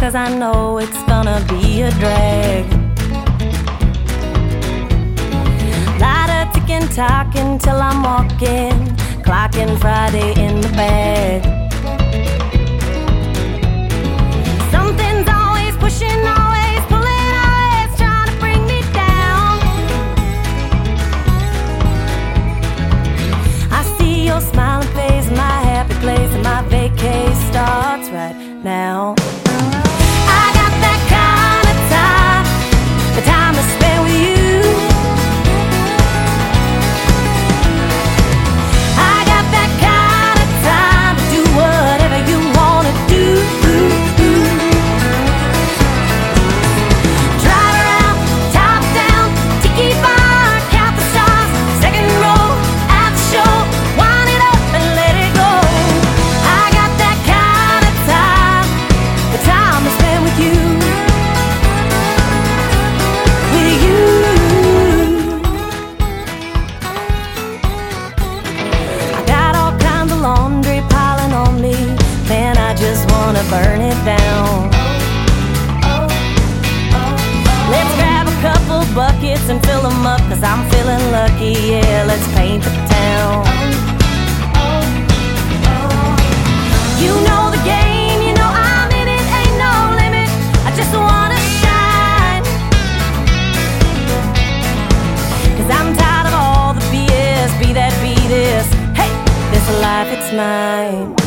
'cause I know it's gonna be a drag. Lighter ticking, talking till I'm walking, clocking Friday in the bag. Something's always pushing, always pulling, always trying to bring me down. I see your smiling face, my happy place, and my vacay starts right now. I got that kind of time, the time to spend with you. I got that kind of time to do whatever you wanna do. Drive around, top down, tiki bar, count the stars, second row at the show, wind it up and let it go. I got that kind of time, the time to spend with you. With you. I got all kinds of laundry piling on me, man, I just wanna burn it down. Let's grab a couple buckets and fill them up, 'cause I'm feeling lucky, yeah, let's paint the town. You know the game, you know I'm in it, ain't no limit, I just wanna shine. 'Cause I'm tired of all the BS, be that, be this, hey, this life, it's mine.